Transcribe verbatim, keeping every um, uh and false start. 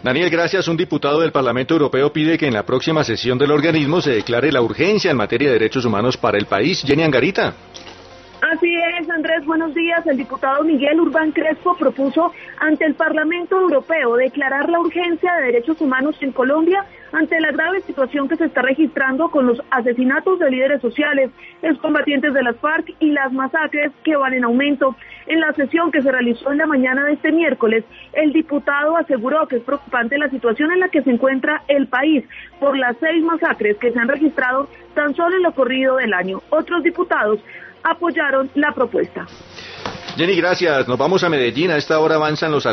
Daniel, gracias. Un diputado del Parlamento Europeo pide que en la próxima sesión del organismo se declare la urgencia en materia de derechos humanos para el país. Jenny Angarita. Así es, Andrés, buenos días. El diputado Miguel Urbán Crespo propuso ante el Parlamento Europeo declarar la urgencia de derechos humanos en Colombia ante la grave situación que se está registrando con los asesinatos de líderes sociales, excombatientes de las FARC y las masacres que van en aumento. En la sesión que se realizó en la mañana de este miércoles, el diputado aseguró que es preocupante la situación en la que se encuentra el país por las seis masacres que se han registrado tan solo en lo corrido del año. Otros diputados apoyaron la propuesta. Jenny, gracias. Nos vamos a Medellín. A esta hora avanzan los